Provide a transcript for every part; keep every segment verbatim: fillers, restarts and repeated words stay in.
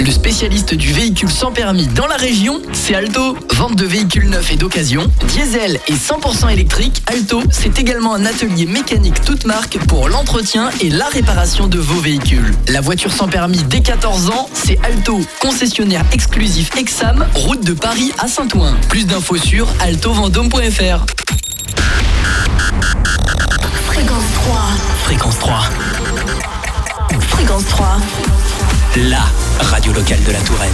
Le spécialiste du véhicule sans permis dans la région, c'est Alto. Vente de véhicules neufs et d'occasion, diesel et cent pour cent électrique, Alto, c'est également un atelier mécanique toute marque pour l'entretien et la réparation de vos véhicules. La voiture sans permis dès quatorze ans, c'est Alto, concessionnaire exclusif Exam, route de Paris à Saint-Ouen. Plus d'infos sur alto vendôme point f r. Fréquence trois. Fréquence trois. Fréquence trois. La radio locale de la Touraine.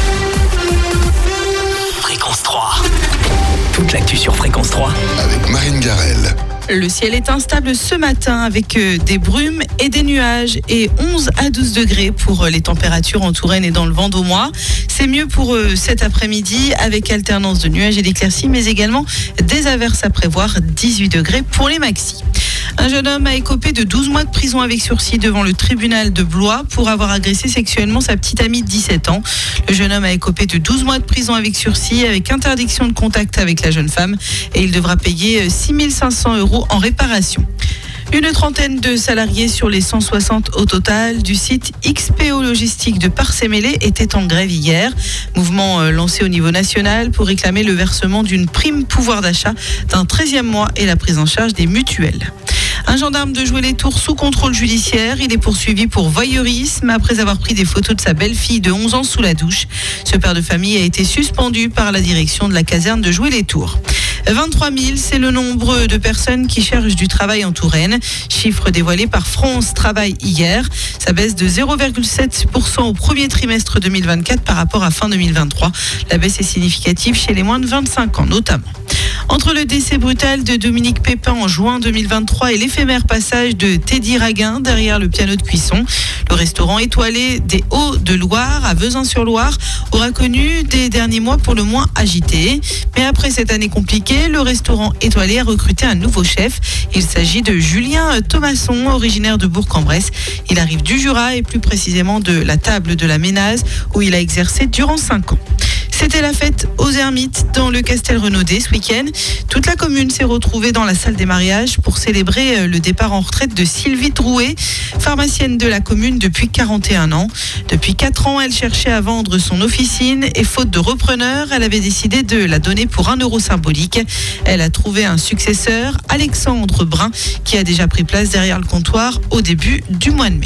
Fréquence trois. Toute l'actu sur Fréquence trois. Avec Marine Garel. Le ciel est instable ce matin avec des brumes et des nuages et onze à douze degrés pour les températures en Touraine et dans le Vendômois. C'est mieux pour cet après-midi avec alternance de nuages et d'éclaircies, mais également des averses à prévoir, dix-huit degrés pour les maxis. Un jeune homme a écopé de douze mois de prison avec sursis devant le tribunal de Blois pour avoir agressé sexuellement sa petite amie de dix-sept ans. Le jeune homme a écopé de douze mois de prison avec sursis avec interdiction de contact avec la jeune femme et il devra payer six mille cinq cents euros en réparation. Une trentaine de salariés sur les cent soixante au total du site X P O Logistique de Parcé-Mélé étaient en grève hier. Mouvement lancé au niveau national pour réclamer le versement d'une prime pouvoir d'achat d'un treizième mois et la prise en charge des mutuelles. Un gendarme de Joué-les-Tours sous contrôle judiciaire. Il est poursuivi pour voyeurisme après avoir pris des photos de sa belle-fille de onze ans sous la douche. Ce père de famille a été suspendu par la direction de la caserne de Joué-les-Tours. vingt-trois mille, c'est le nombre de personnes qui cherchent du travail en Touraine. Chiffre dévoilé par France Travail hier. Ça baisse de zéro virgule sept pour cent au premier trimestre deux mille vingt-quatre par rapport à fin deux mille vingt-trois. La baisse est significative chez les moins de vingt-cinq ans notamment. Entre le décès brutal de Dominique Pépin en juin deux mille vingt-trois et l'éphémère passage de Teddy Raguin derrière le piano de cuisson, le restaurant étoilé des Hauts-de-Loire à Vezin-sur-Loire aura connu des derniers mois pour le moins agités. Mais après cette année compliquée, le restaurant étoilé a recruté un nouveau chef. Il s'agit de Julien Thomasson, originaire de Bourg-en-Bresse. Il arrive du Jura et plus précisément de la table de la Ménaz où il a exercé durant cinq ans. C'était la fête aux Ermites dans le Castel-Renaudet ce week-end. Toute la commune s'est retrouvée dans la salle des mariages pour célébrer le départ en retraite de Sylvie Drouet, pharmacienne de la commune depuis quarante et un ans. Depuis quatre ans, elle cherchait à vendre son officine et faute de repreneur, elle avait décidé de la donner pour un euro symbolique. Elle a trouvé un successeur, Alexandre Brun, qui a déjà pris place derrière le comptoir au début du mois de mai.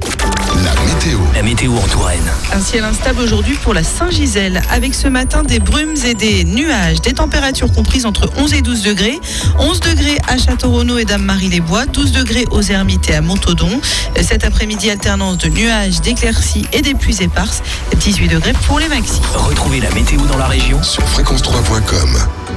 La météo. La météo en Touraine. Un ciel instable aujourd'hui pour la Saint-Gisèle, avec ce matin des brumes et des nuages, des températures comprises entre onze et douze degrés, onze degrés à Château-Renaud et Dame-Marie-les-Bois, douze degrés aux Ermites et à Montaudoin. Cet après-midi, alternance de nuages, d'éclaircies et des pluies éparses, dix-huit degrés pour les maxis. Retrouvez la météo dans la région sur fréquence trois point com.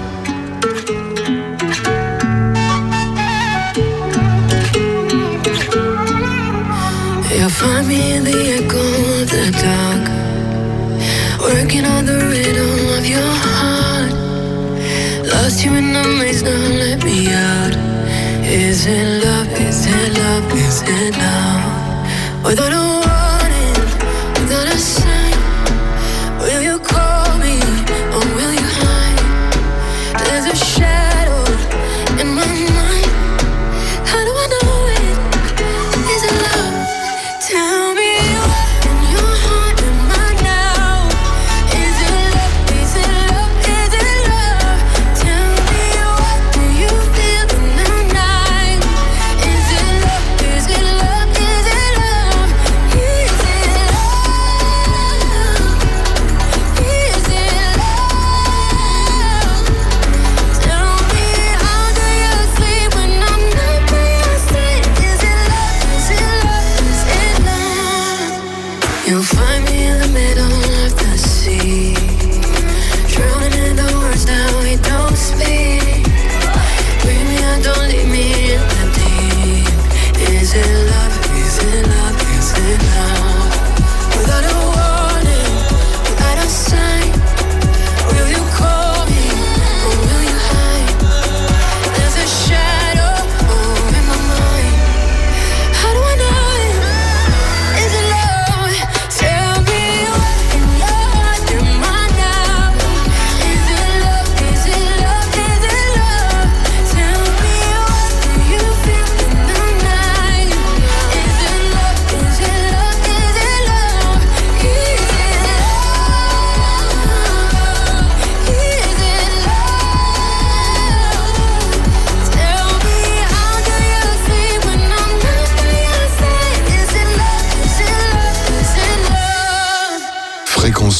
You'll find me in the echo of the dark, working on the rhythm of your heart. Lost you in the maze, now let me out. Is it love, is it love, is it love? Without a warning, without a sign, will you call me or will you hide? There's a shadow in my mind. How do I know it? Is it love? Tell me what in your heart am I now? Is it love, is it love, is it love? Tell me what do you feel in the night? Is it love, is it love, is it love? Is it love? Is it love? Tell me how do you sleep when I'm not by your side? Is it love, is it love, is it love? You'll find me in the middle of the sea, drowning in the words that we don't speak. Bring me out, don't leave me in the deep. Is it love, is it love, is it love? Without a warning, without a sign, will you call me or will you hide? There's a shadow oh, in my mind. How do I know it? Is it love? Tell me what in your heart am I now? Is it love? Is it love? Is it love? Tell me what do you feel in the night? Is it love? Is it love? Is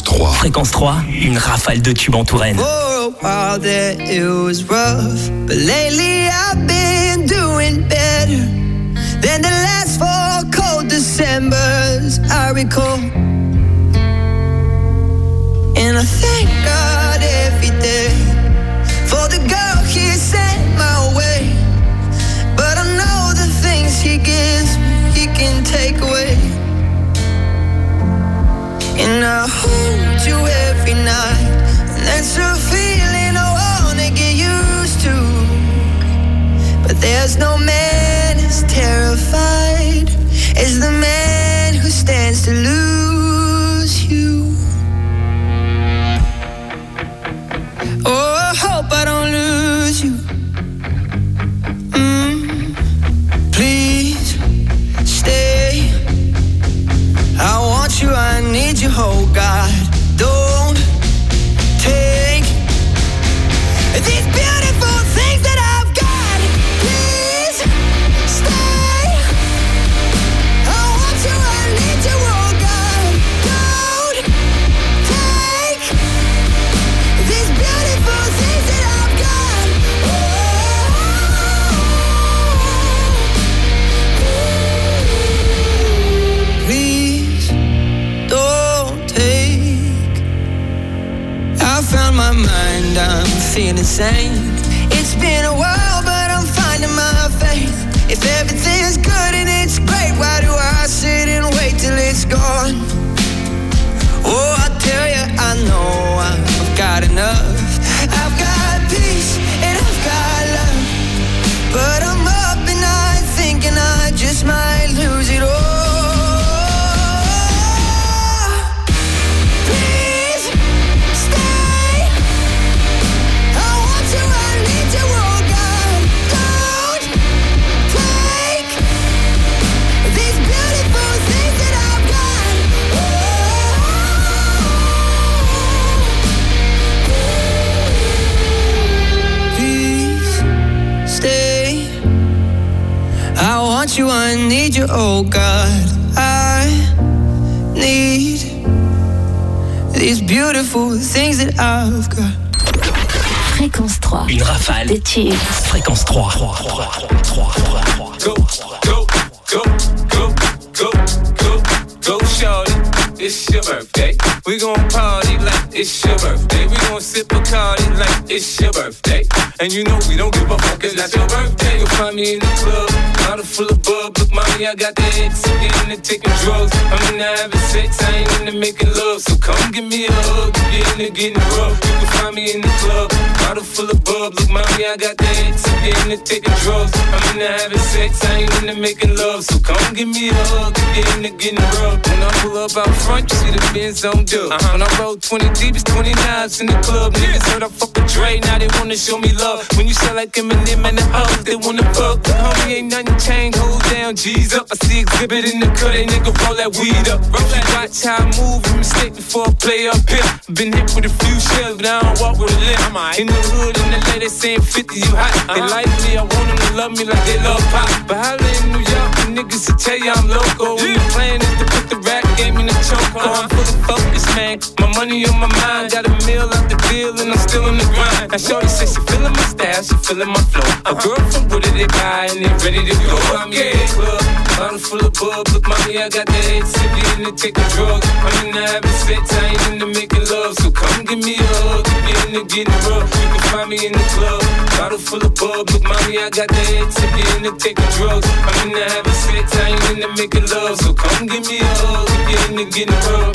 trois. Fréquence trois, une rafale de tubes en Touraine. For a while there it was rough, but lately I've been doing better than the last four cold Decembers I recall. And I thank God every day for the girl He sent my way. But I know the things He gives me, He can take away. And I hold you every night, and that's a feeling I wanna get used to. But there's no man as terrified as the man who stands to lose you. Oh, I hope I don't lose you. Mm. Please stay. I want you, I need you, oh God. Don't take these beautiful things that I've got. Please stay. I want you, I need you, oh God. Don't take these beautiful things that I've got. Oh. Please don't take. I found my mind, I'm feeling sane. It's been a while, but I'm finding my faith. If everything's good and it's great, why do I sit and wait till it's gone? Oh, I tell you, I know I've got enough. I've got peace and I've got love, but I'm up and I thinking I just might lose it all. You, I need you, oh God. I need these beautiful things that I've got. Fréquence trois. Une rafale de tubes. Fréquence trois. Go, go, go, go, go, go, go, shorty. It's your birthday. We gon' party like it's your birthday. We gon' sip Bacardi like it's your birthday. And you know we don't give a fuck, it's not your birthday. You'll find me in the club, bottle full of bub. Look, mommy, I got the X, I'm into taking drugs. I'm into having sex, I ain't into making love. So come give me a hug, get into getting rough. You can find me in the club, bottle full of bub. Look, mommy, I got the X, I'm into taking drugs. I'm into having sex, I ain't into making love. So come give me a hug, get into getting rough. When I pull up out front, you see the Benz on dub. Uh-huh. When I roll twenty deep, it's twenty-nines in the club. Niggas heard I fuck with Dre, now they wanna show me love. When you sell like Eminem and the O's, they wanna fuck. Homie, ain't nothing changed, hold down, G's up. I see exhibit in the cut, they nigga roll that weed up. Roll that, watch how I move, a mistake before I play up here. Been hit with a few shells, but I don't walk with a limp. In the hood, in L A, they saying fifty, you hot. Uh-huh. They like me, I want them to love me like they love pop. But holla in New York, the niggas will tell you I'm loco. When the plan is to put the rap game in the choke. Uh-huh. I'm fully focused, man. My money on my mind, got a meal out the deal, and I'm still in the grind. Now shorty says she feeling my style, she feeling my flow. A girl from Wooded, they buy and they ready to go. I'm in the club, bottle full of bub. Look, mommy, I got the head sippy into taking drugs. I'm into having sex, I ain't into making love. So come give me a hug, get into getting rough. You can find me in the club, bottle full of bub. Look, mommy, I got the head sippy into taking drugs. I'm into having sex, I ain't into making love. So come give me a hug, get into getting rough.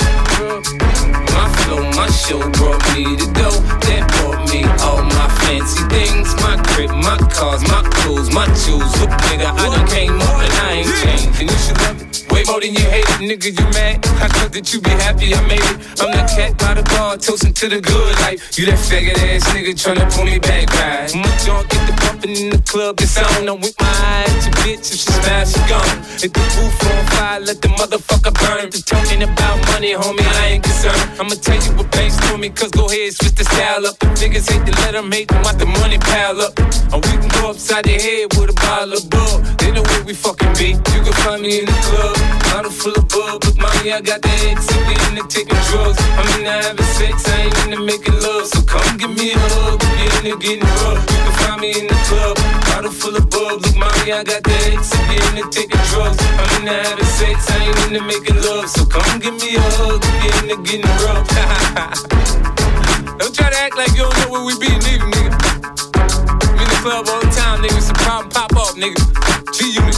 My flow, my show brought me to go. That brought me all my fancy things. My crib, my cars, my clothes, my jewels. Look, nigga, I done came up and I ain't changed. And you should love it way more than you hate it. Nigga, you mad? I thought that you be happy I made it. I'm the cat by the bar, toasting to the good life. You that faggot ass nigga tryna pull me back, right? My junk get the bumpin' in the club, it's on. I'm with my eyes, your bitch, if she smash, she gone. Hit the roof on fire, let the motherfucker burn. Just talking about money, homie, I ain't concerned. I'ma tell you what banks told me, cause go ahead, switch the style up. The niggas hate to let them hate them, want the money pile up. Or we can go upside their head with a bottle of bull. They know what we fucking be. You can find me in the club, bottle full of bub. Look, mommy, I got the X, if we into taking drugs. I'm into having sex, I ain't into making love. So come give me a hug, if you're into getting rough. You can find me in the club, bottle full of bub. Look, mommy, I got the X, if you're into taking drugs. I'm into having sex, I ain't into making love. So come give me a hug, if you're into getting rough. Don't try to act like you don't know where we be, nigga, nigga. I'm in the club all the time, nigga. Some problem pop off, nigga. G-Unit.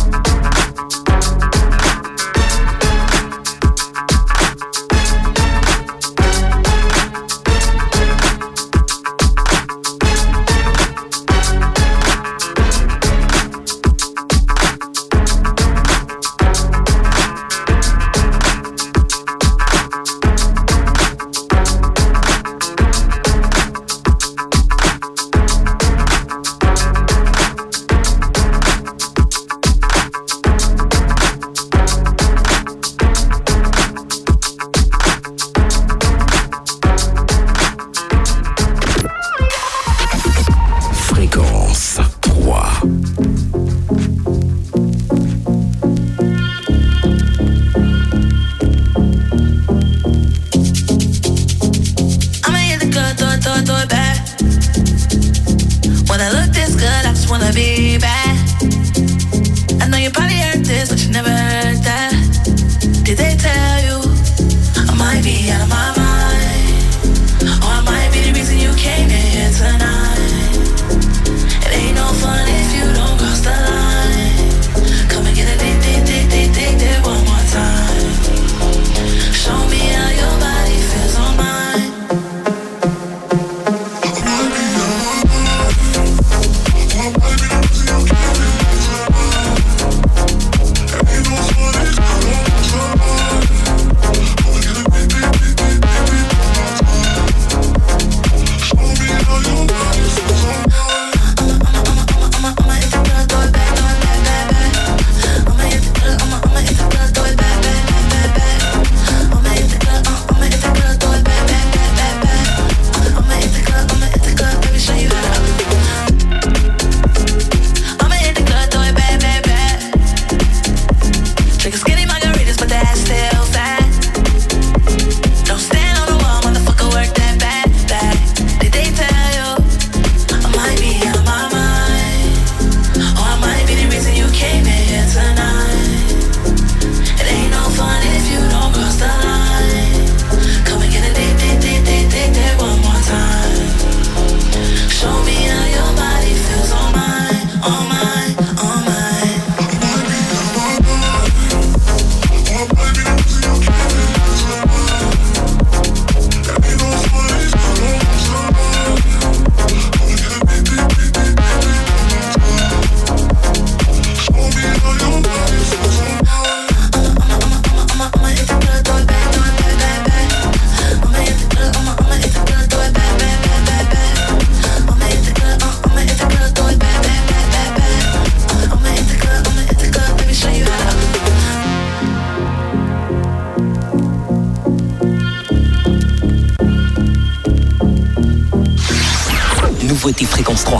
Nouveauté Fréquence trois.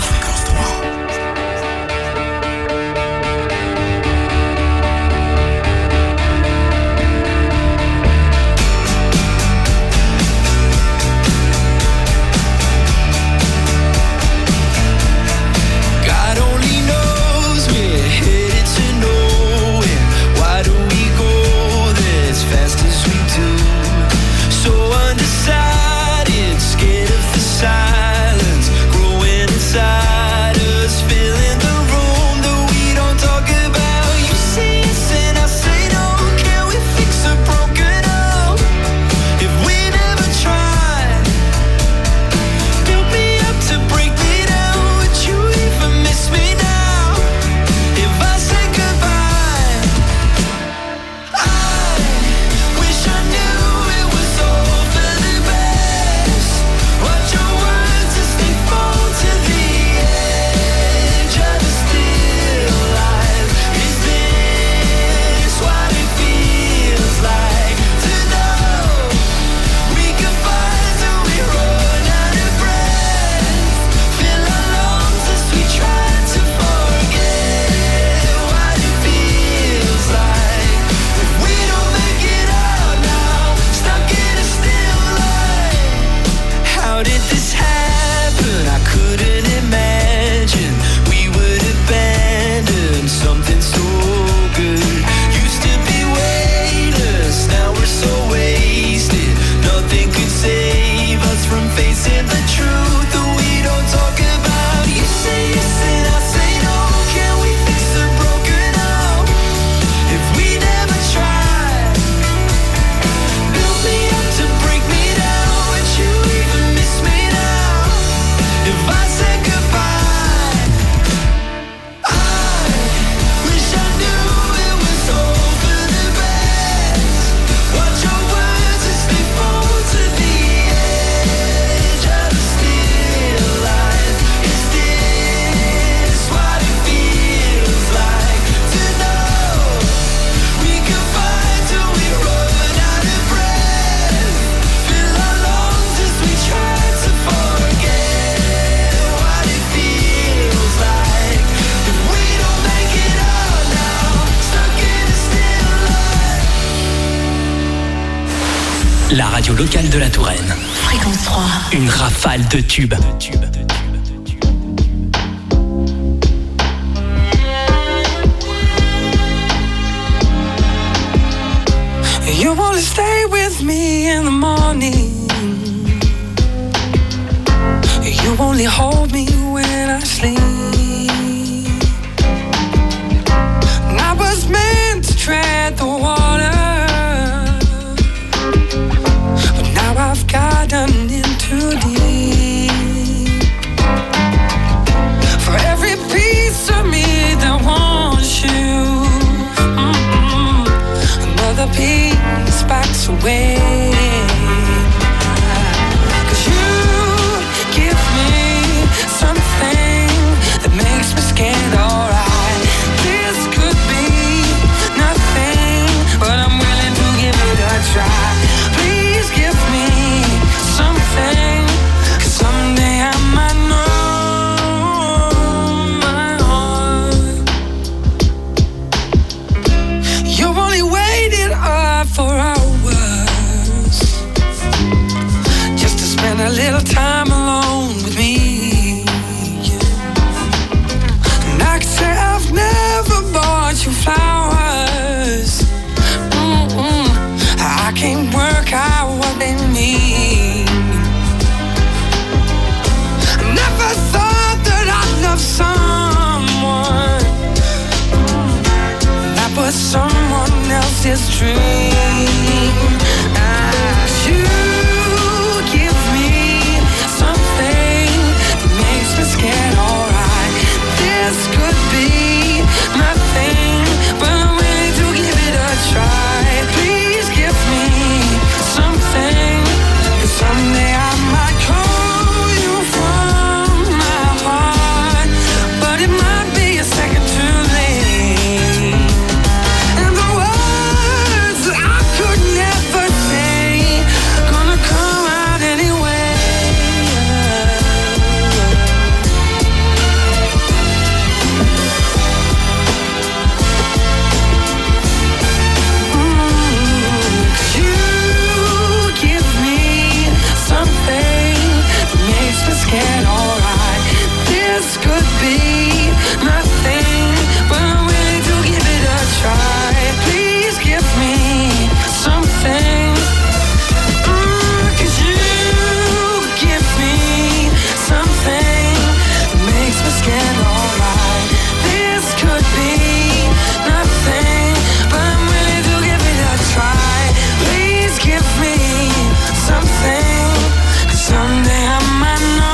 Silence growing inside. la radio locale de la Touraine. Fréquence trois. Une rafale de tubes. You wanna stay with me in the morning. You only hold me when I sleep. And I was meant to tread the water, but now I've gotten in too deep. For every piece of me that wants you, mm-mm, another piece backs away. Scared, alright. This could be nothing, but I'm willing to give it a try. Please give me something, 'cause someday I might know my heart. You only waited up for hours just to spend a little time alone with me. I've never bought you flowers. Mm-mm. I can't work out what they mean. I never thought that I'd love someone that was someone else's dream. Ah, you give me something that makes me scared, alright. This could be nothing, but I'm willing to give it a try. Please give me something, 'cause someday I might call you from my heart, but it might be a second too late. And the words that I could never say gonna come out anyway. Scared, alright. This could be nothing, but I'm willing to give it a try. Please give me something, mm, 'cause you give me something that makes me scared, alright. This could be nothing, but I'm willing to give it a try. Please give me something, 'cause someday I might know.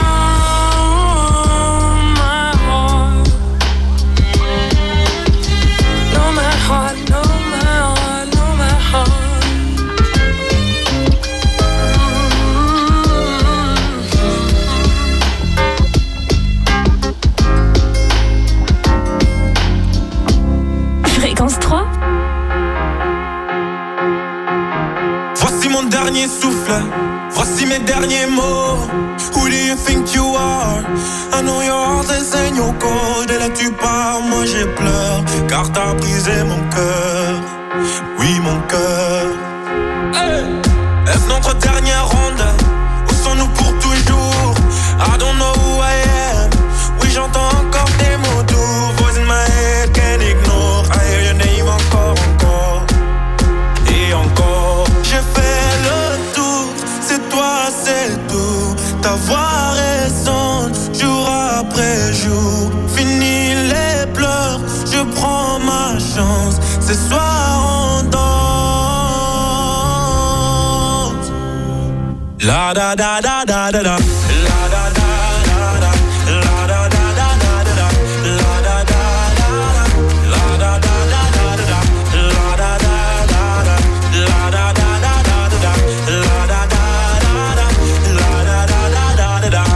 Fréquence trois. Voici mon dernier souffle, voici mes derniers mots. Who do you think you are? I know your heart is in your code. Et là tu pars, moi j'ai pleuré, car t'as brisé mon cœur. Oui mon cœur. Hey! Est-ce notre dernière ronde? Où sont-nous pour toujours? I don't know who I am. Oui j'entends encore des mots doux. Voice in my head, can't ignore. I hear your name encore, encore. Et encore. J'ai fait le tour, c'est toi, c'est tout. Ta voix résonne jour après jour. Fini les pleurs, je prends ma chance. Ce soir on danse. La da da da da da da. La da da da da. La da da da da da. La da da da da. La da da da da da. La da da da da. La da da da da da. La da da da da. La da da da da da.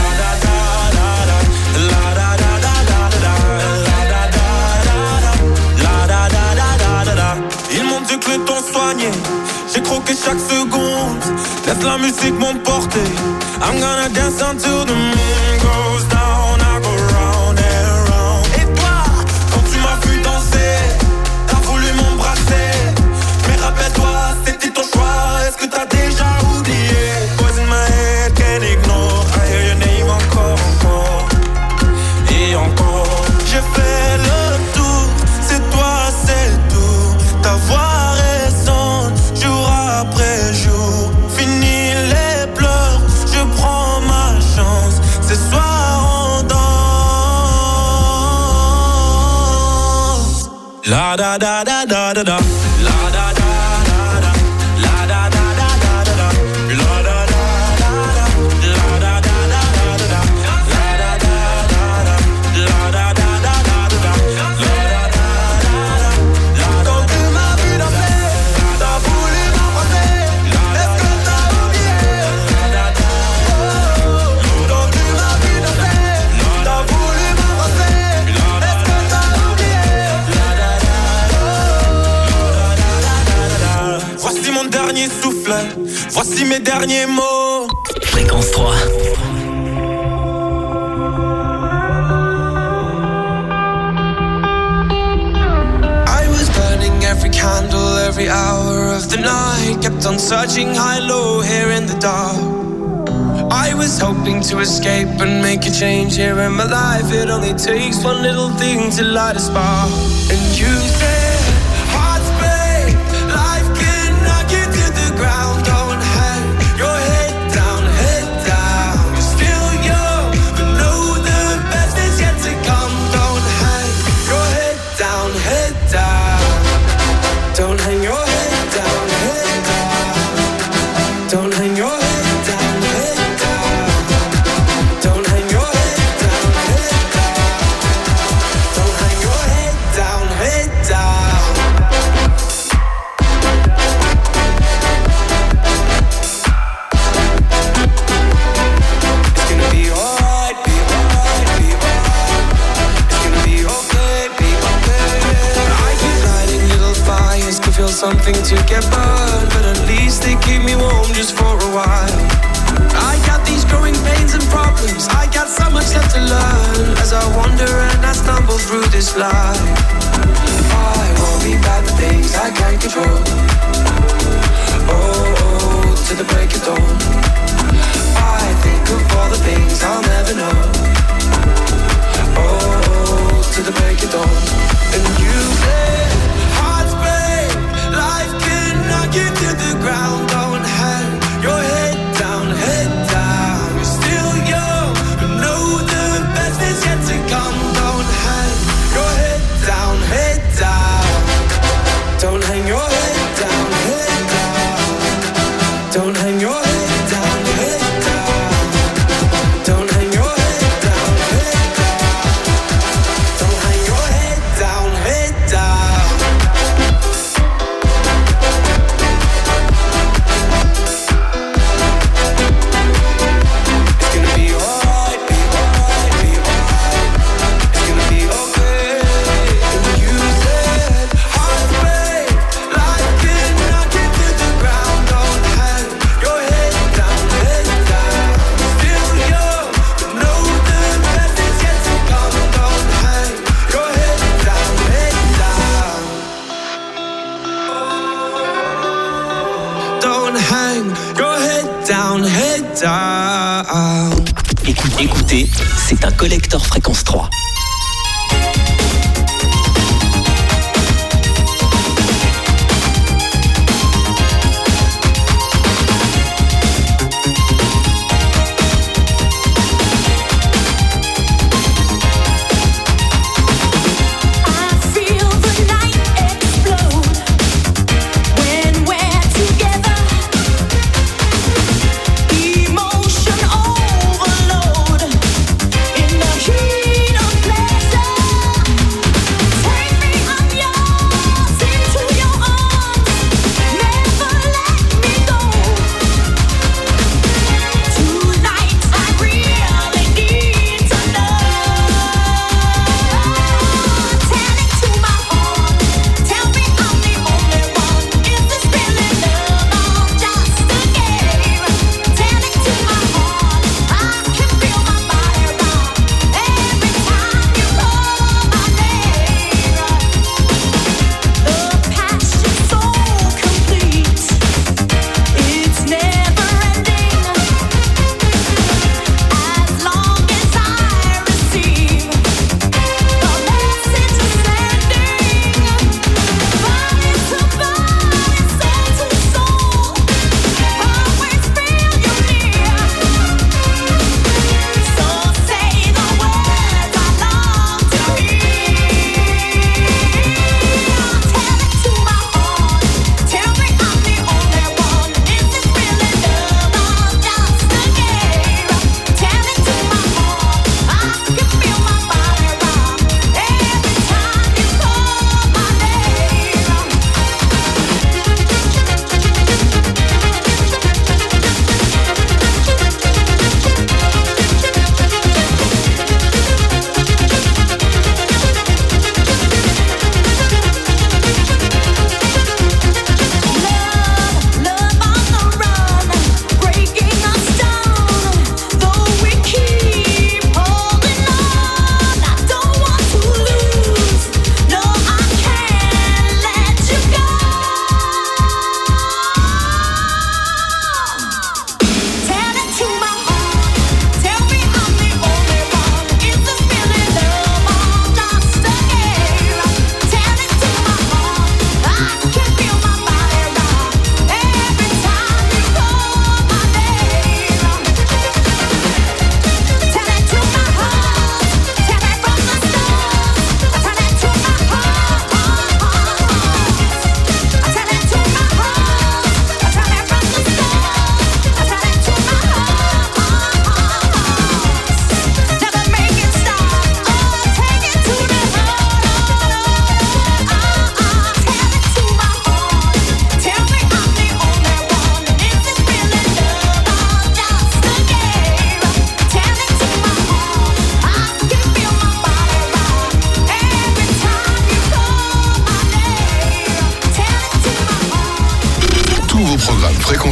Ils m'ont dit que le temps soignait. J'ai croqué chaque seconde. Laisse la musique m'emporter. I'm gonna dance until the moon goes down. I go round and round. Et toi, quand tu m'as vu danser, t'as voulu m'embrasser. Mais rappelle-toi, c'était ton choix. Est-ce que t'as des La da da da da da da. La da da da da. La da da da da da da. La da da da da. La da da da da da. La da da da da. La da da da da da. La da da da da. Quand tu m'as vu danser, t'as voulu m'embrasser. Est-ce que t'as oublié? La da da. Quand tu m'as vu danser, t'as voulu m'embrasser. Est-ce que t'as oublié? La da da. Voici mon dernier souffle, voici mes derniers mots. Fréquence trois. I was burning every candle, every hour of the night. Kept on searching high, low, here in the dark. I was hoping to escape and make a change here in my life. It only takes one little thing to light a spark. And you said, hearts break, life can knock you to the ground. Don't hang your head down, head down. You're still young, but know the best is yet to come. Don't hang your head down, head down. Don't hang your head down, head down. Don't hang your head down, head down. Don't hang your head down, head down. Don't hang your head down, head down. It's gonna be alright, be alright, be alright. It's gonna be okay, be okay. I keep lighting little fires, can feel something to get burned, but at least they keep me warm just for a while. I got these growing pains and problems, I got so much left to learn as I wander and I stumble through this life. I worry about the things I can't control. Oh, oh, to the break of dawn. I think of all the things I'll never know. Oh, oh, to the break of dawn. And you said, hearts break, life can knock you to the ground. Don't hang your head down, head down. You're still young, but know the best is yet to come. Don't hang your head down, head down. Don't hang your head down, head down. Don't hang your head down, head down. Don't hang your head down, head down. Don't hang your head down, head down. It's gonna be alright, be alright, be alright. It's gonna be okay. And you said, hearts break, life can knock you to the ground. Don't hang your head down, head down. Still young, but know the best is yet to come. Don't hang your head down, head down. Don't hang your head down, head down. Écoutez, écoutez, c'est un collector Fréquence trois. I feel the night explode when we're together. Emotion overload in the heat of play.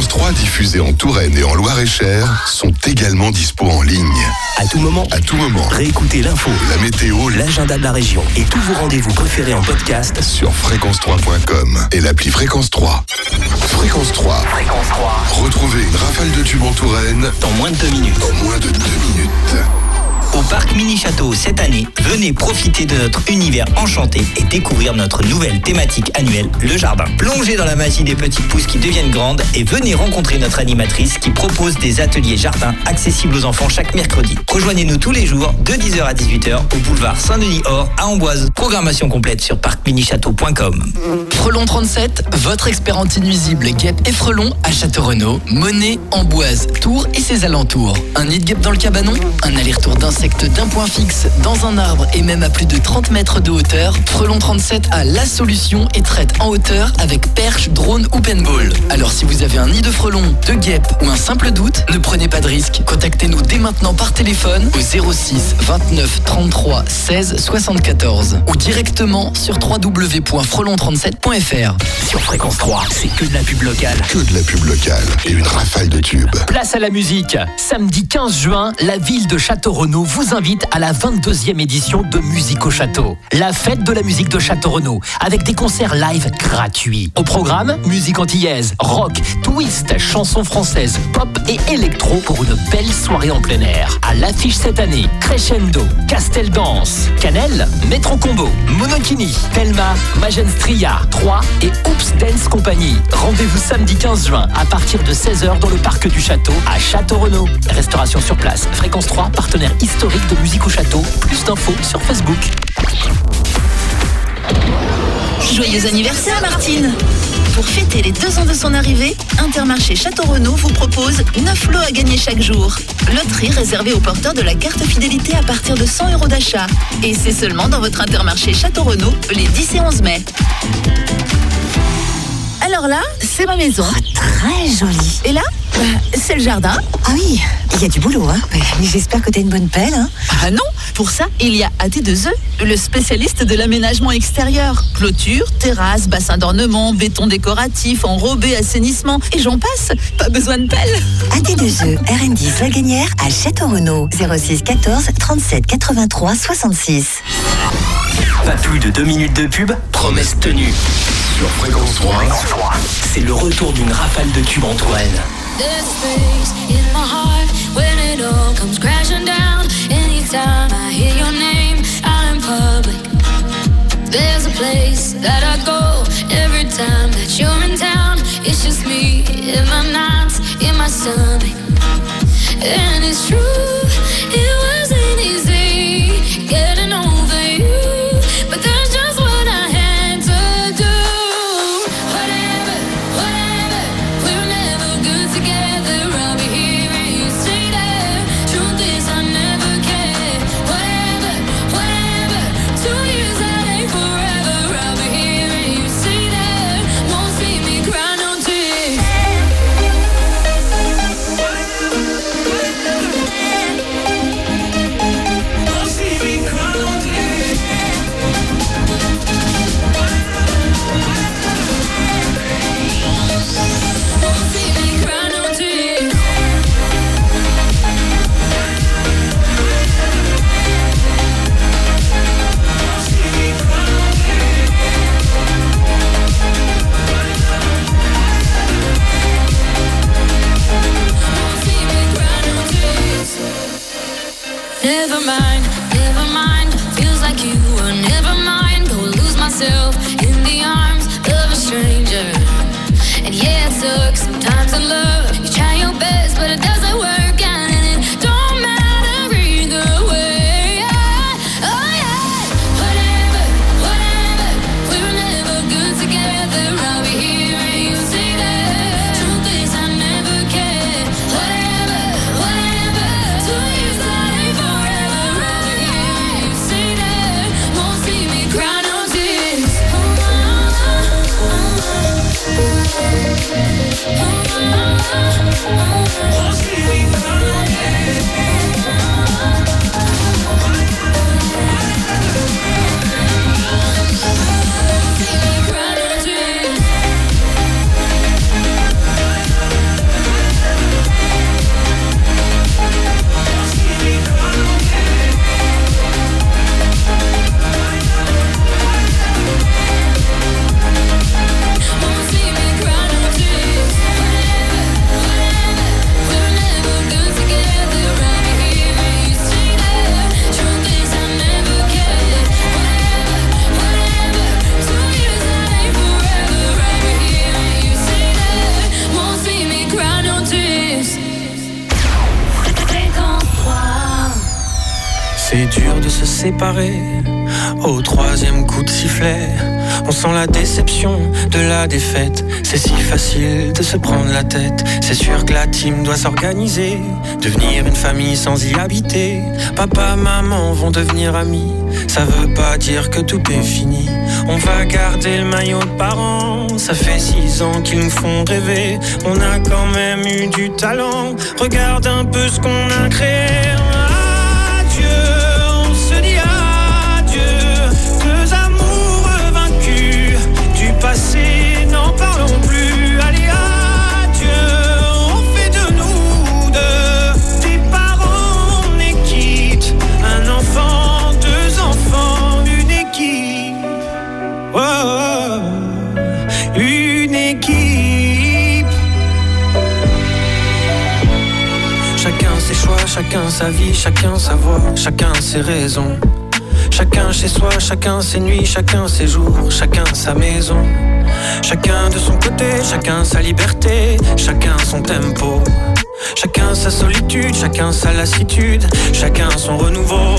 trois diffusés en Touraine et en Loir-et-Cher sont également dispo en ligne. À tout moment, À tout moment, réécoutez l'info, la météo l'agenda de la région et tous vos rendez-vous préférés en podcast sur fréquence trois point com et l'appli Fréquence trois. Fréquence trois. Fréquence trois. Retrouvez une rafale de tubes en Touraine dans moins de deux minutes. en moins de deux minutes. Au parc Mini Château cette année, venez profiter de notre univers enchanté et découvrir notre nouvelle thématique annuelle, le jardin. Plongez dans la magie des petites pousses qui deviennent grandes et venez rencontrer notre animatrice qui propose des ateliers jardin accessibles aux enfants chaque mercredi. Rejoignez-nous tous les jours de dix heures à dix-huit heures au boulevard Saint-Denis-Or à Amboise. Programmation complète sur parc mini château point com. Frelon trente-sept, votre expert anti-nuisible guêpe et frelon à Château-Renaud, Monet, Amboise, Tours et ses alentours. Un nid de guêpe dans le cabanon, un aller-retour d'insectes d'un point fixe dans un arbre et même à plus de trente mètres de hauteur, Frelon trente-sept a la solution et traite en hauteur avec perche, drone ou paintball. Alors si vous avez un nid de frelon, de guêpe ou un simple doute, ne prenez pas de risque. Contactez-nous dès maintenant par téléphone au zéro six vingt-neuf trente-trois seize soixante-quatorze ou directement sur w w w point frelon trente-sept point f r. Sur Fréquence trois, c'est que de la pub locale. Que de la pub locale et une rafale de tubes. Place à la musique. Samedi quinze juin, la ville de Château-Renaud vous invite à la vingt-deuxième édition de Musique au Château. La fête de la musique de Château-Renaud, avec des concerts live gratuits. Au programme, musique antillaise, rock, twist, chansons françaises, pop et électro pour une belle soirée en plein air. À l'affiche cette année, Crescendo, Castel Dance, Canel, Metro Combo, Monokini, Telma, Magenstria, trois et Oops Dance Company. Rendez-vous samedi quinze juin à partir de seize heures dans le parc du Château à Château-Renaud. Restauration sur place. Fréquence trois, partenaire historique de Musique au Château. Plus d'infos sur Facebook. Joyeux anniversaire Martine! Pour fêter les deux ans de son arrivée, Intermarché Château-Renaud vous propose neuf lots à gagner chaque jour. Loterie réservée aux porteurs de la carte fidélité à partir de cent euros d'achat. Et c'est seulement dans votre Intermarché Château-Renaud les dix et onze mai. Alors là, c'est ma maison. Oh, très jolie. Et là, bah, c'est le jardin. Ah oui, il y a du boulot, hein. Mais j'espère que t'as une bonne pelle, hein. Ah non, pour ça, il y a A T deux E, le spécialiste de l'aménagement extérieur. Clôture, terrasse, bassin d'ornement, béton décoratif, enrobé, assainissement, et j'en passe. Pas besoin de pelle. A T deux E, R N dix La Gagnère à Château-Renaud, zéro six quatorze trente-sept quatre-vingt-trois soixante-six. Pas plus de deux minutes de pub, promesse tenue. Sur Fréquence trois, c'est le retour d'une rafale de tubes en Touraine. There's space in my heart when it all comes crashing down. Anytime I hear your name out in public, there's a place that I go every time that you're in town. It's just me in my nights, in my stomach. And it's true, it wasn't easy getting over you, but that's just what I had to do. Whatever, whatever, we were never good together. I'll be here and you stay there. Truth is I never cared. Whatever, whatever, two years that ain't forever. I'll be here and you stay there. Won't see me cry no tears. Never mind, never mind. Feels like you were never mind. Go lose myself in the arms of a stranger. And yeah, it sucks sometimes in love. You try your best, but it doesn't work out, and it don't matter either way. Oh yeah, whatever, whatever. We were never good together. I'll be here and you stay there. Truth is I never cared. Whatever, whatever. Two years that ain't forever. I'll be here and you stay there. Won't see me cry no tears. Won't see me cry no tears. C'est dur de se séparer au troisième coup de sifflet. On sent la déception de la défaite. C'est si facile de se prendre la tête. C'est sûr que la team doit s'organiser, devenir une famille sans y habiter. Papa, maman vont devenir amis. Ça veut pas dire que tout est fini. On va garder le maillot de parents. Ça fait six ans qu'ils nous font rêver. On a quand même eu du talent. Regarde un peu ce qu'on a créé. Passé, n'en parlons plus. Allez, adieu, on fait de nous deux des parents, on est quitte. Un enfant, deux enfants, une équipe. Oh, oh, oh, une équipe. Chacun ses choix, chacun sa vie, chacun sa voix, chacun ses raisons. Chacun chez soi, chacun ses nuits, chacun ses jours, chacun sa maison. Chacun de son côté, chacun sa liberté, chacun son tempo. Chacun sa solitude, chacun sa lassitude, chacun son renouveau.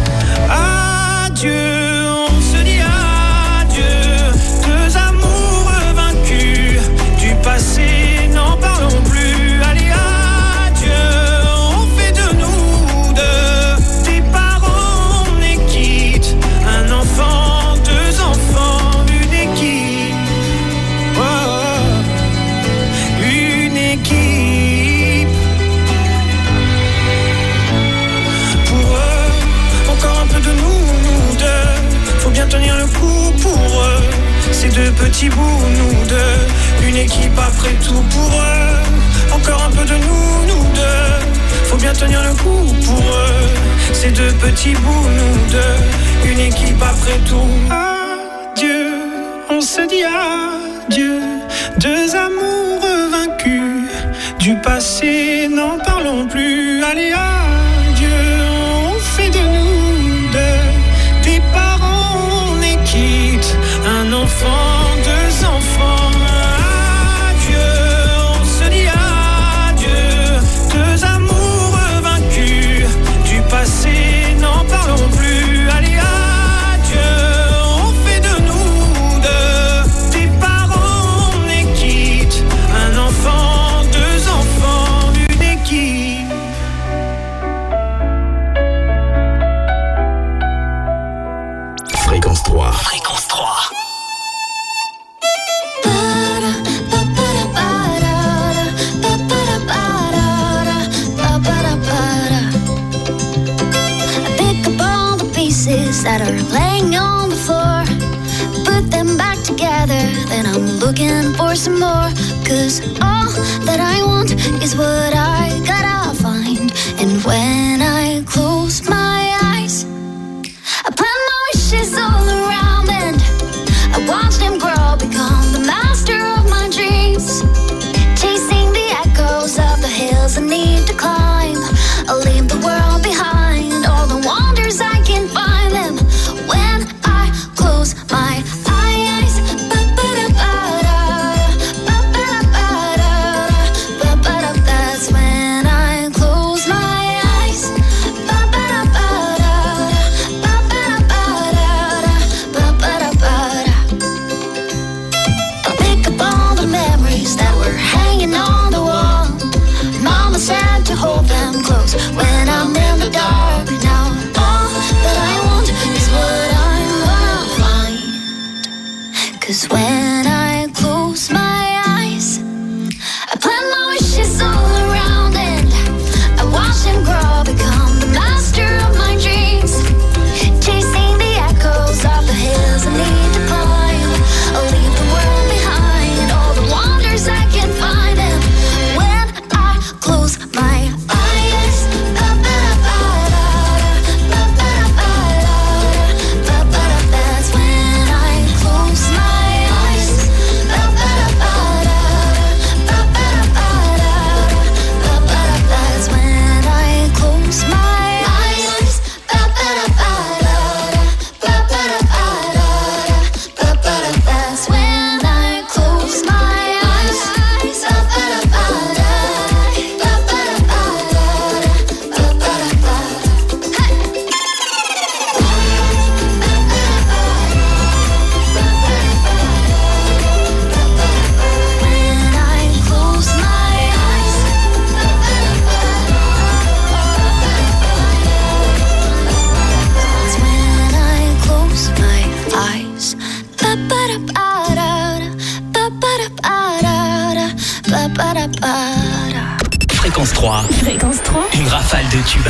Adieu, on se dit adieu. Deux amoureux vaincus, du passé, n'en parlons plus. Allez, adieu, on fait de nous deux des parents, on est quitte. Un enfant, deux enfants, une équipe. Oh, oh, une équipe. Pour eux, encore un peu de nous, nous deux. Faut bien tenir le coup pour eux. Ces deux petits bouts, nous deux. Une équipe après tout pour eux. Encore un peu de nous, nous deux. Faut bien tenir le coup pour eux. Ces deux petits bouts, nous deux. Une équipe après tout. Adieu, on se dit adieu. Deux amoureux vaincus. Du passé, n'en parlons plus. Allez, adieu, on fait de nous deux des parents, on est quitte. Un enfant, deux enfants. Adieu, on se dit adieu. Deux amoureux vaincus. Du passé, n'en parlons plus. Allez, adieu, on fait de nous deux des parents, on est quitte. Un enfant, deux enfants, une équipe. Fréquence trois. Fréquence trois. That are laying on the floor, put them back together, then I'm looking for some more. Cause all that I want is what I gotta find. And when I close my eyes, I put my wishes all around and I watch them grow, become the master of my dreams. Chasing the echoes of the hills I need to climb. I'll leave the world behind, all the wonders I can find them when I close my eyes. That's when I close my eyes. I'll pick up all the memories that were hanging on the wall. Mama said Fréquence trois. Fréquence trois. Une rafale de tubes.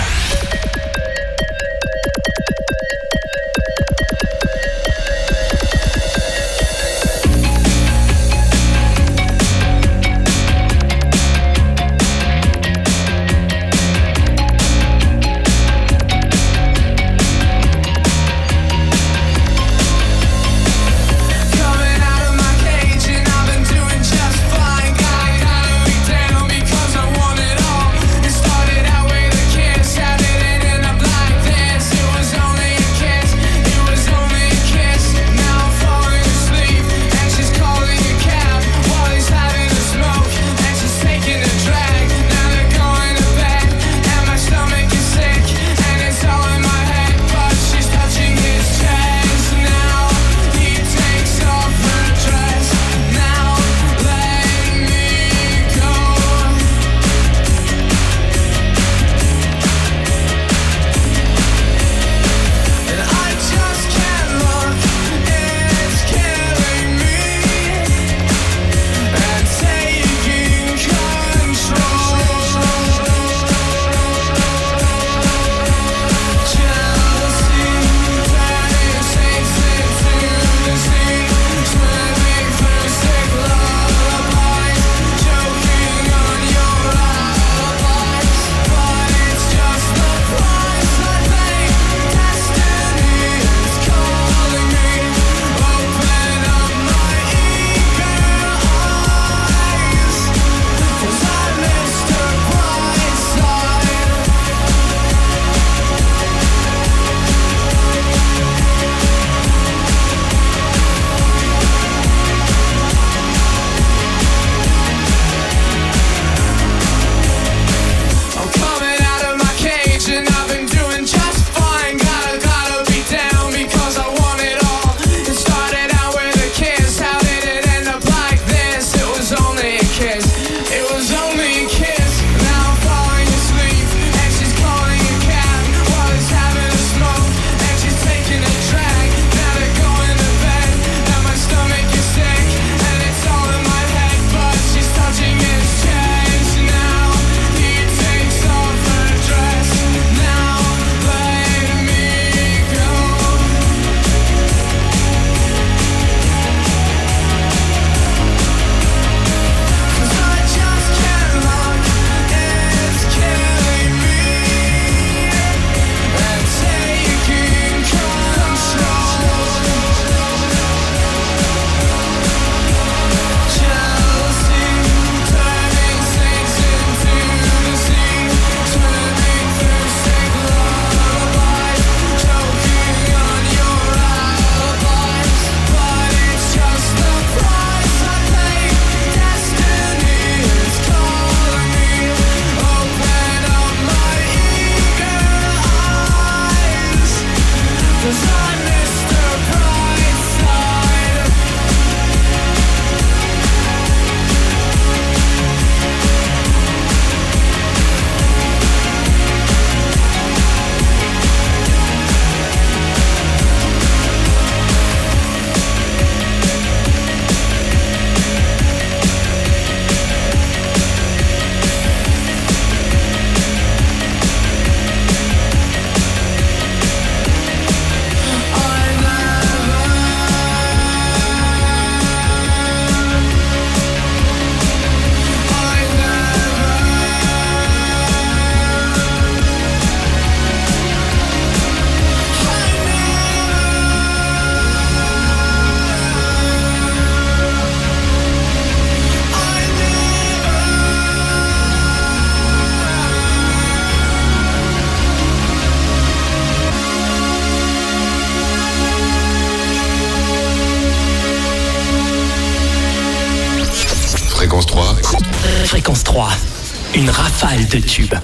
Fréquence trois. Fréquence trois. Une rafale de tubes.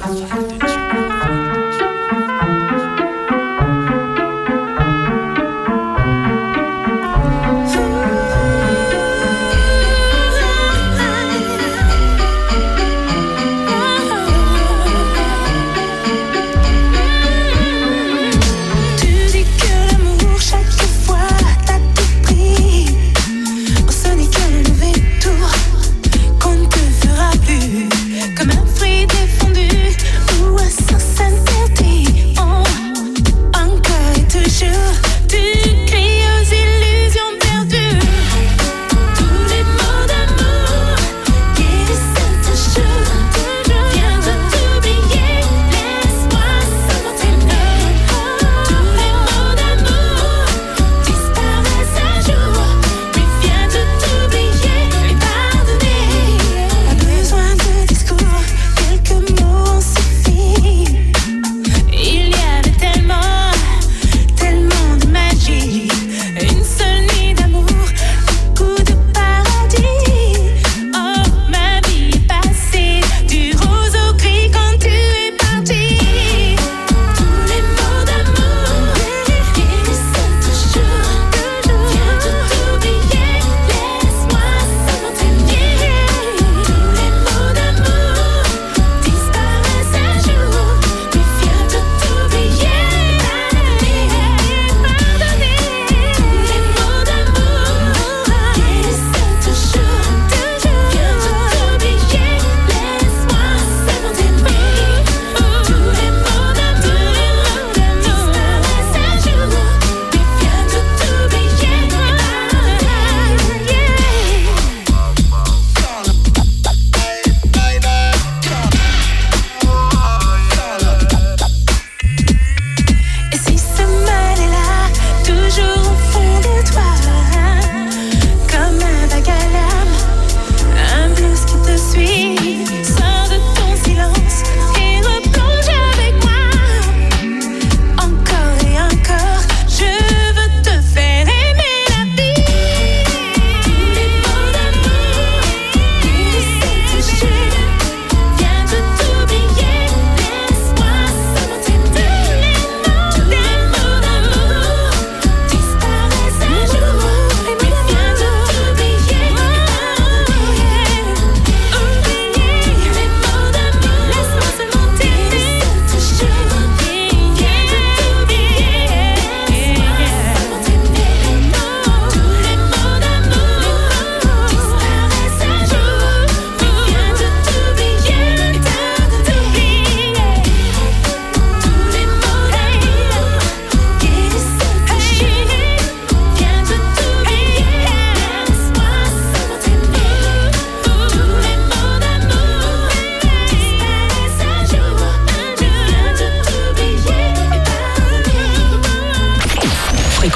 Comme un fruit des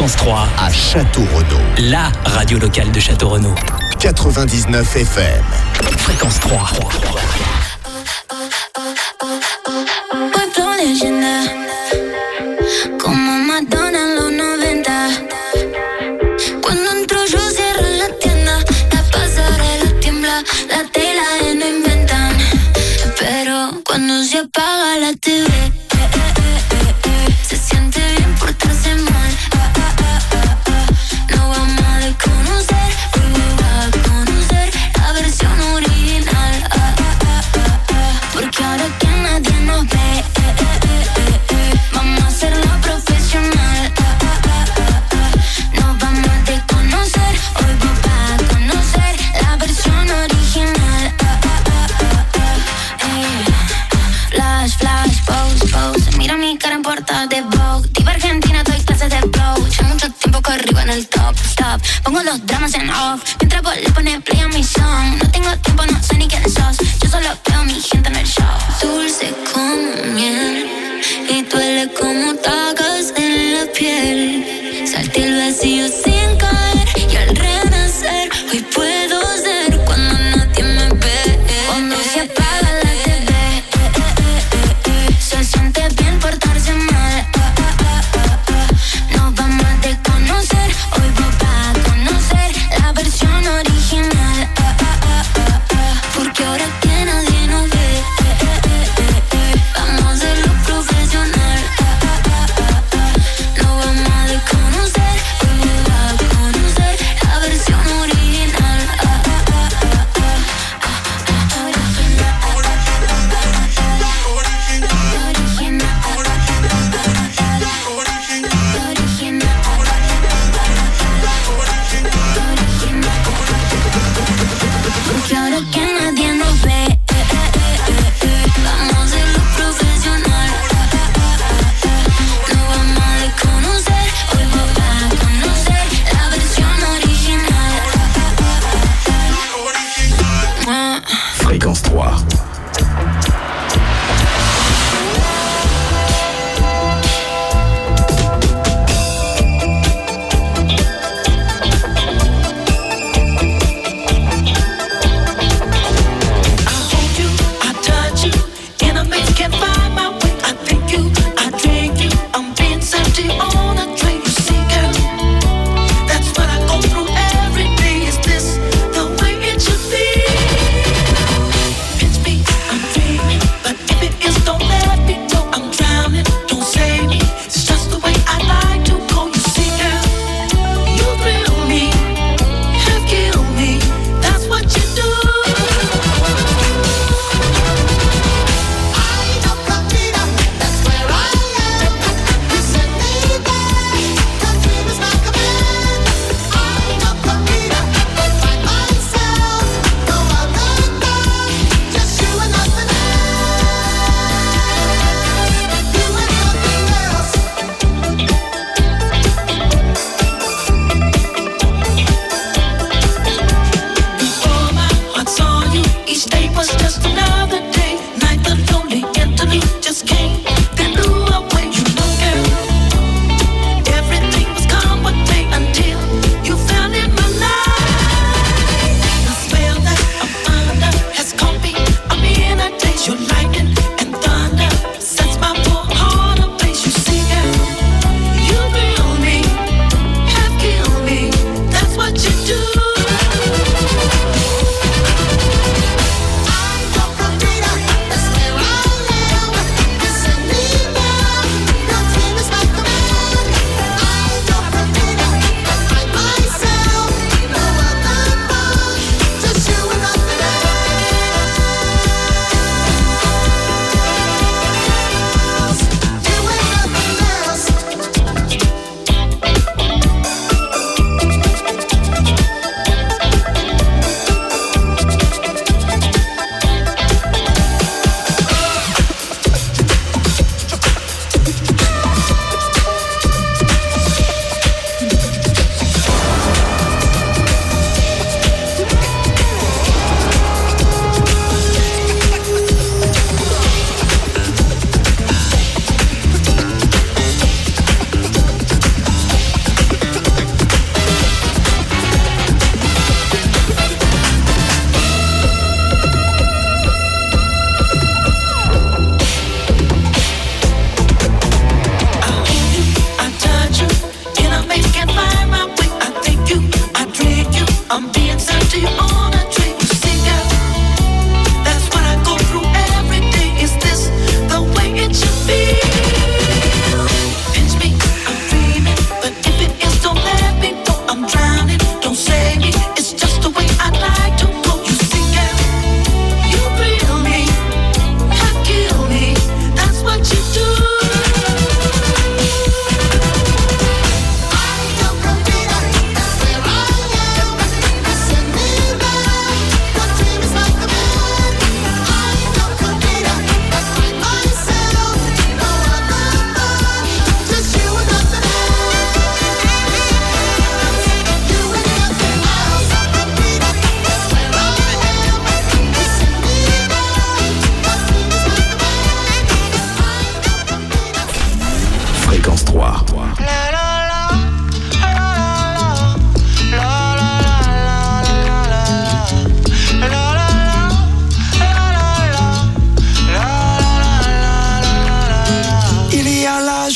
Fréquence trois à Château-Renaud. La radio locale de Château-Renaud. quatre-vingt-dix-neuf F M. Fréquence trois. Pueblo leyenda, como Madonna en los noventa. Cuando entro yo cierro la tienda, la pasarela tiembla, la tela y no inventan. Pero cuando se apaga la T V, eh, eh, eh, eh, se siente bien portarse mal. Ah, ah, ah, ah, ah. No vamos a desconocer, hoy va a conocer la versión original. Ah, ah, ah, ah, ah. Porque ahora que nadie nos ve, eh, eh, eh, eh, eh, vamos a hacerlo profesional. Ah, ah, ah, ah, ah. Nos vamos a desconocer, hoy va a conocer la versión original. Ah, ah, ah, ah, ah. Eh. Flash, flash, pose, pose. Mira mi cara en portada de Vogue. Diva argentina, doy clases de flow. Ya mucho tiempo que arriba en el top, stop. Pongo los dramas en off, mientras vos le pones play a mi song. No tengo tiempo, no sé ni quién sos. Yo solo veo a mi gente en el show. Dulce como miel y duele como tacas en la piel. Salté el vacío sin caer y al renacer hoy puedo ser cuando nadie me ve. Cuando se apaga la T V, eh, eh, eh, eh, se siente bien portarse mal. Ah, ah, ah, ah, ah. Nos vamos a desconocer, hoy va a conocer la versión original. Ah, ah, ah, ah, ah. Porque ahora que nadie nos ve, eh, eh, eh, eh, eh, vamos a hacerlo profesional. Ah, ah, ah, ah, ah. Nos vamos a desconocer, hoy va a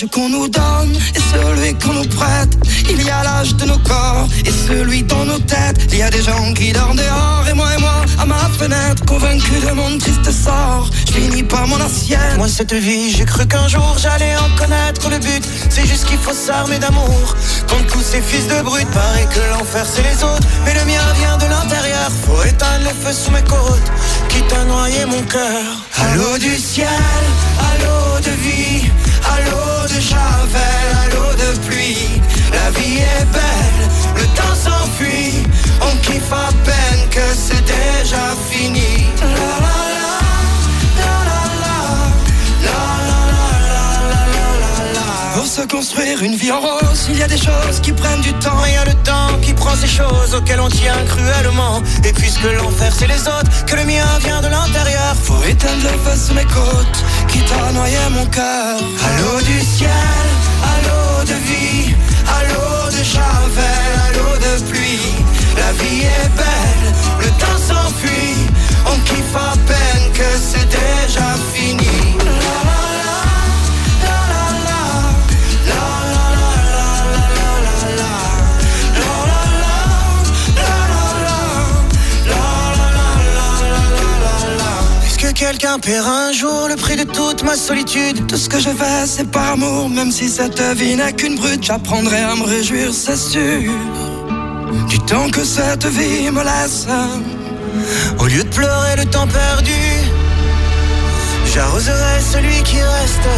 qu'on nous donne et celui qu'on nous prête. Il y a l'âge de nos corps et celui dans nos têtes. Il y a des gens qui dorment dehors et moi et moi à ma fenêtre, convaincu de mon triste sort, je finis par mon assiette. Moi cette vie, j'ai cru qu'un jour j'allais en connaître le but. C'est juste qu'il faut s'armer d'amour contre tous ces fils de brutes. Paraît que l'enfer c'est les autres, mais le mien vient de l'intérieur. Faut éteindre le feu sous mes côtes, quitte à noyer mon cœur. À l'eau du ciel, à l'eau de vie, à l'eau de javel, à l'eau de pluie. La vie est belle, le temps s'enfuit, on kiffe à peine que c'est déjà fini. La la la, la la la, la la la la la la. Pour se construire une vie en rose, il y a des choses qui prennent du temps. Il y a le temps qui prend ces choses auxquelles on tient cruellement. Et puisque l'enfer c'est les autres, que le mien vient de l'intérieur, faut éteindre le feu sous mes côtes, quitte à noyer mon cœur. À l'eau du ciel, à l'eau de vie, à l'eau de javel, à l'eau de pluie. La vie est belle, le temps s'enfuit, on kiffe à peine que c'est déjà fini. La la la, la la la, la la la la la la la, la la la, la la la, la la la. Est-ce que quelqu'un paiera un jour le prix de toute ma solitude? Tout ce que je fais c'est par amour, même si cette vie n'est qu'une brute. J'apprendrai à me réjouir, c'est sûr, du temps que cette vie me laisse. Au lieu de pleurer le temps perdu, j'arroserai celui qui reste.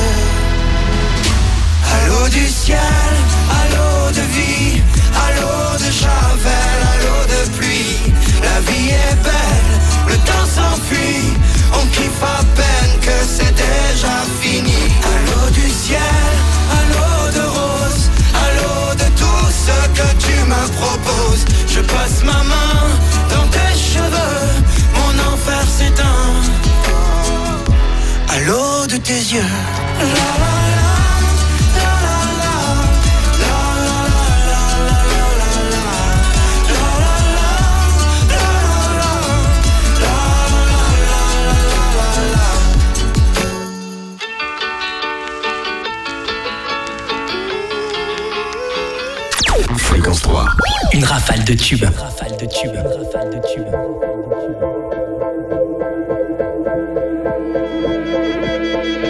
À l'eau du ciel, à l'eau de vie, à l'eau de javel, à l'eau de pluie. La vie est belle, le temps s'enfuit, on kiffe à peine que c'est déjà fini. À l'eau du ciel, à l'eau de rose, à l'eau de tout ce que tu me proposes. Je passe ma main dans tes cheveux, mon enfer s'éteint. À l'eau de tes yeux. La, la, Fréquence trois. Une rafale de tubes. Une rafale de tubes. Une rafale de tubes. Thank you.